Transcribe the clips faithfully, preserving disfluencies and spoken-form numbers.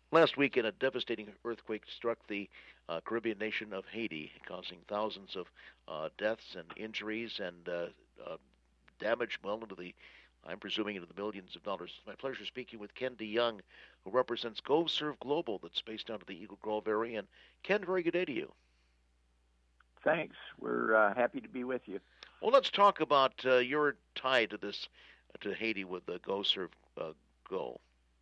Last weekend, a devastating earthquake struck the uh, Caribbean nation of Haiti, causing thousands of uh, deaths and injuries and uh, uh, damage well into the, I'm presuming, into the millions of dollars. It's my pleasure speaking with Ken DeYoung, who represents GoServe Global, that's based out of the Eagle Grove area. And Ken, very good day to you. Thanks. We're uh, happy to be with you. Well, let's talk about uh, your tie to this, to Haiti with the GoServe uh, Go.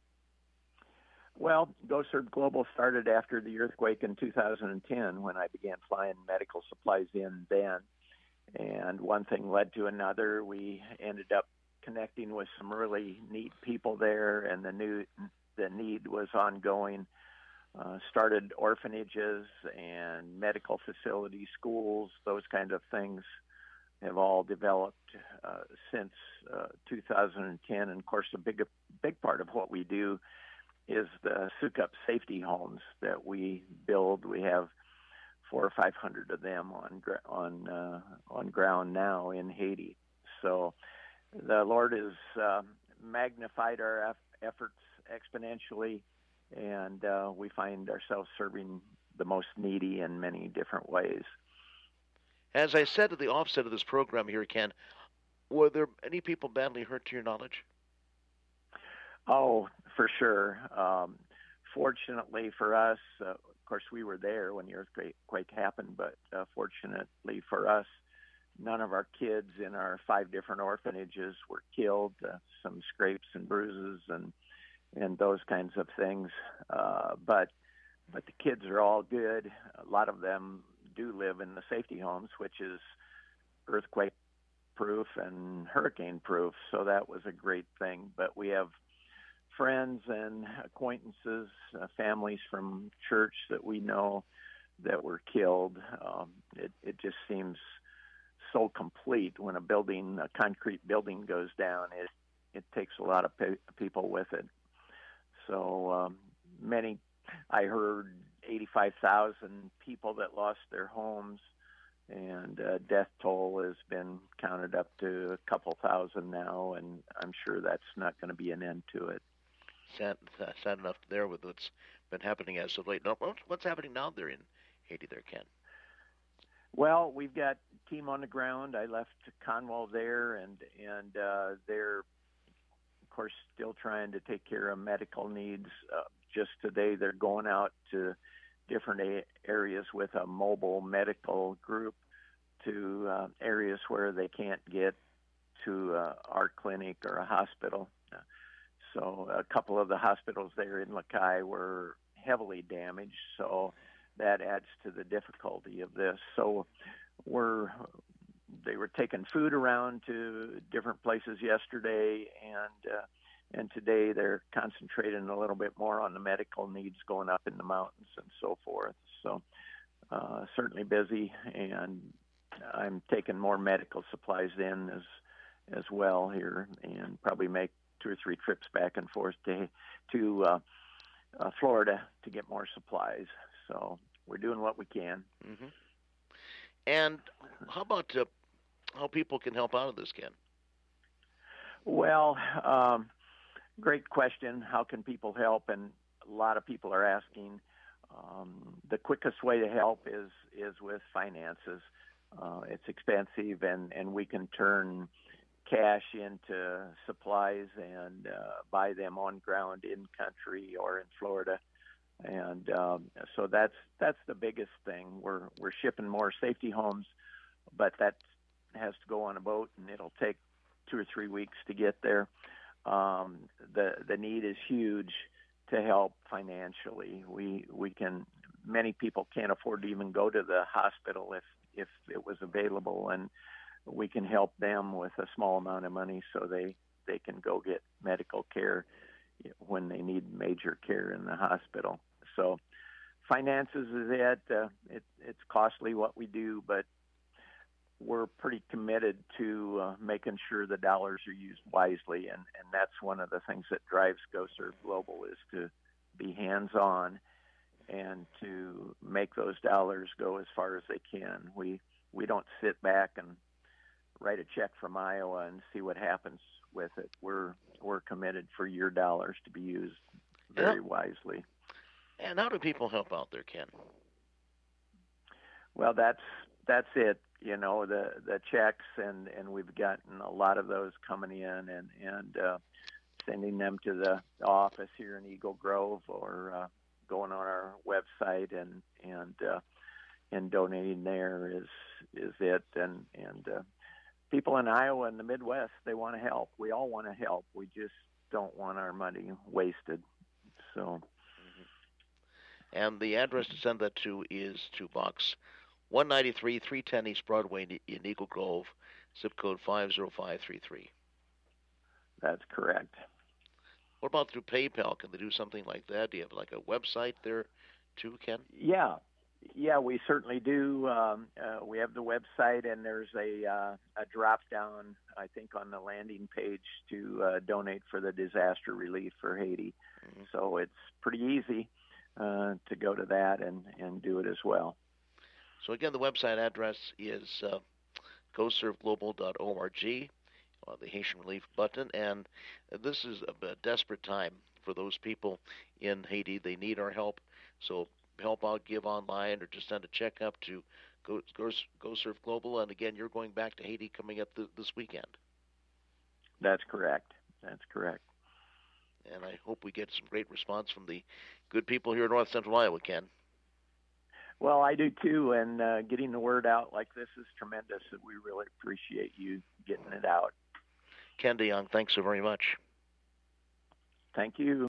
Well, GoServe Global started after the earthquake in two thousand ten when I began flying medical supplies in then. And one thing led to another. We ended up connecting with some really neat people there, and the new the need was ongoing. Uh, started orphanages and medical facilities, schools, those kind of things have all developed uh, since uh, two thousand ten. And of course, a big big part of what we do is the Sukup safety homes that we build. We have four or five hundred of them on on uh, on ground now in Haiti. So the Lord has uh, magnified our efforts exponentially, and uh, we find ourselves serving the most needy in many different ways. As I said at the offset of this program here, Ken, were there any people badly hurt to your knowledge? Oh, for sure. Um, fortunately for us, uh, of course, we were there when the earthquake happened, but uh, fortunately for us, none of our kids in our five different orphanages were killed. Uh, some scrapes and bruises and and those kinds of things. Uh, but but the kids are all good. A lot of them do live in the safety homes, which is earthquake proof and hurricane proof. So that was a great thing. But we have friends and acquaintances, uh, families from church that we know that were killed. Um, it, it just seems so complete when a building, a concrete building goes down. It it takes a lot of pe- people with it. So um, many, I heard eighty-five thousand people that lost their homes, and uh, death toll has been counted up to a couple thousand now, and I'm sure that's not going to be an end to it. Sad, sad enough there with what's been happening as of late. No, what's happening now there in Haiti there, Ken? Well, we've got a team on the ground. I left Conwell there, and and uh, they're, of course, still trying to take care of medical needs. Uh, just today, they're going out to different a- areas with a mobile medical group to uh, areas where they can't get to uh, our clinic or a hospital. So a couple of the hospitals there in Lakai were heavily damaged, so that adds to the difficulty of this. So we're they were taking food around to different places yesterday, and uh, and today they're concentrating a little bit more on the medical needs going up in the mountains and so forth. So uh, certainly busy, and I'm taking more medical supplies in as as well here, and probably make two or three trips back and forth to to uh, uh, Florida to get more supplies. So we're doing what we can. Mm-hmm. And how about uh, how people can help out of this, Ken? Well, um, great question. How can people help? And a lot of people are asking. Um, the quickest way to help is is with finances. Uh, it's expensive, and, and we can turn cash into supplies and uh, buy them on ground in country or in Florida, and um, so that's that's the biggest thing. We're we're shipping more safety homes, but that has to go on a boat, and it'll take two or three weeks to get there. Um, the the need is huge to help financially. We we can many people can't afford to even go to the hospital if if it was available, and we can help them with a small amount of money so they, they can go get medical care when they need major care in the hospital. So finances is it. Uh, it it's costly what we do, but we're pretty committed to uh, making sure the dollars are used wisely, and, and that's one of the things that drives GoServe Global is to be hands-on and to make those dollars go as far as they can. We we don't sit back and write a check from Iowa and see what happens with it. We're we're committed for your dollars to be used very yeah. wisely. And how do people help out there, Ken? Well, that's that's it. You know, the the checks, and and we've gotten a lot of those coming in, and and uh, sending them to the office here in Eagle Grove, or uh, going on our website and and uh, and donating there is is it. And and uh, people in Iowa and the Midwest, they want to help. We all want to help. We just don't want our money wasted. So. And the address to send that to is to Box one ninety-three, three ten East Broadway in Eagle Grove, zip code five zero five three three. That's correct. What about through PayPal? Can they do something like that? Do you have like a website there too, Ken? Yeah. Yeah, we certainly do. Um, uh, we have the website, and there's a uh, a drop down, I think, on the landing page to uh, donate for the disaster relief for Haiti. Mm-hmm. So it's pretty easy uh, to go to that and, and do it as well. So again, the website address is uh, go serve global dot org, uh, the Haitian Relief button, and this is a, a desperate time for those people in Haiti. They need our help, so help out, give online, or just send a check up to Go, Go, Go Serve Global. And again, you're going back to Haiti coming up th- this weekend. That's correct. That's correct. And I hope we get some great response from the good people here in North Central Iowa, Ken. Well, I do too, and uh, getting the word out like this is tremendous, and we really appreciate you getting it out. Ken DeYoung, thanks so very much. Thank you.